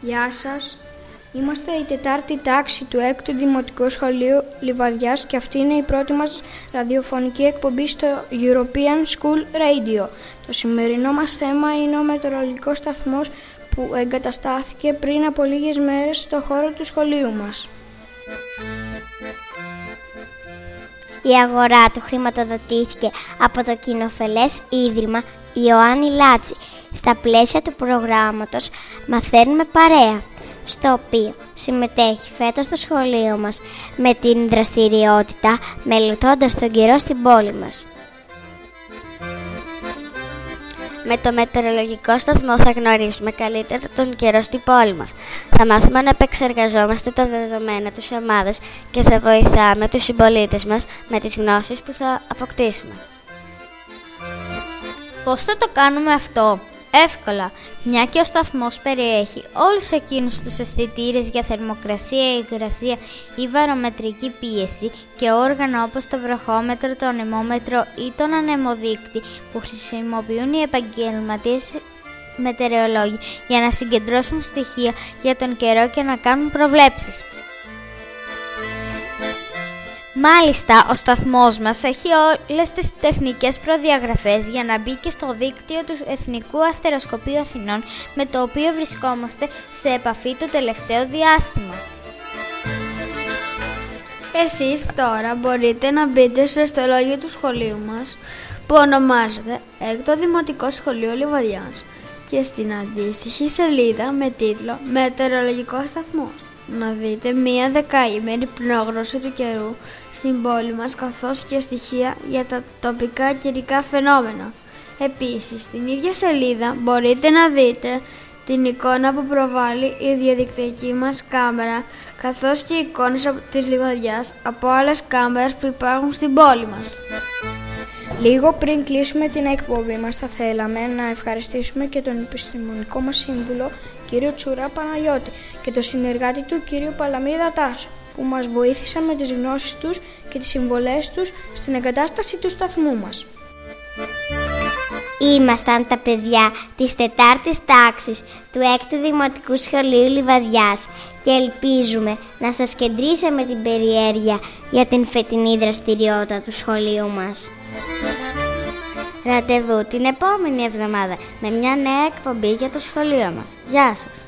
Γεια σας. Είμαστε η τετάρτη τάξη του 6ου Δημοτικού Σχολείου Λιβαδιάς και αυτή είναι η πρώτη μας ραδιοφωνική εκπομπή στο European School Radio. Το σημερινό μας θέμα είναι ο μετεωρολογικός σταθμός που εγκαταστάθηκε πριν από λίγες μέρες στο χώρο του σχολείου μας. Η αγορά του χρηματοδοτήθηκε από το κοινοφελές Ίδρυμα Ιωάννη Λάτση. Στα πλαίσια του προγράμματος «Μαθαίνουμε παρέα», στο οποίο συμμετέχει φέτος το σχολείο μας με την δραστηριότητα «Μελετώντας τον καιρό στην πόλη μας». Με το μετεωρολογικό σταθμό θα γνωρίσουμε καλύτερα τον καιρό στην πόλη μας. Θα μάθουμε να επεξεργαζόμαστε τα δεδομένα της ομάδας και θα βοηθάμε τους συμπολίτες μας με τις γνώσεις που θα αποκτήσουμε. Πώς θα το κάνουμε αυτό? Εύκολα, μια και ο σταθμός περιέχει όλους εκείνους τους αισθητήρες για θερμοκρασία, υγρασία ή βαρομετρική πίεση και όργανα όπως το βροχόμετρο, το ανεμόμετρο ή τον ανεμοδείκτη που χρησιμοποιούν οι επαγγελματίες μετεωρολόγοι για να συγκεντρώσουν στοιχεία για τον καιρό και να κάνουν προβλέψεις. Μάλιστα, ο σταθμός μας έχει όλες τις τεχνικές προδιαγραφές για να μπει και στο δίκτυο του Εθνικού Αστεροσκοπείου Αθηνών, με το οποίο βρισκόμαστε σε επαφή το τελευταίο διάστημα. Εσείς τώρα μπορείτε να μπείτε στο ιστολόγιο του σχολείου μας που ονομάζεται 6ο Δημοτικό Σχολείο Λιβαδιάς και στην αντίστοιχη σελίδα με τίτλο «Μετεωρολογικός σταθμός» να δείτε μία δεκαήμερη πρόγνωση του καιρού στην πόλη μας καθώς και στοιχεία για τα τοπικά καιρικά φαινόμενα. Επίσης, στην ίδια σελίδα μπορείτε να δείτε την εικόνα που προβάλλει η διαδικτυακή μας κάμερα καθώς και εικόνες της Λιβαδιάς από άλλες κάμερες που υπάρχουν στην πόλη μας. Λίγο πριν κλείσουμε την εκπομπή μας θα θέλαμε να ευχαριστήσουμε και τον επιστημονικό μας σύμβουλο κύριο Τσουρά Παναγιώτη και τον συνεργάτη του κύριο Παλαμίδα Τάσο που μας βοήθησαν με τις γνώσεις τους και τις συμβολές τους στην εγκατάσταση του σταθμού μας. Ήμασταν τα παιδιά της τετάρτης τάξης του 6ου Δημοτικού Σχολείου Λιβαδιάς και ελπίζουμε να σας κεντρήσαμε την περιέργεια για την φετινή δραστηριότητα του σχολείου μας. Ραντεβού την επόμενη εβδομάδα με μια νέα εκπομπή για το σχολείο μας. Γεια σας!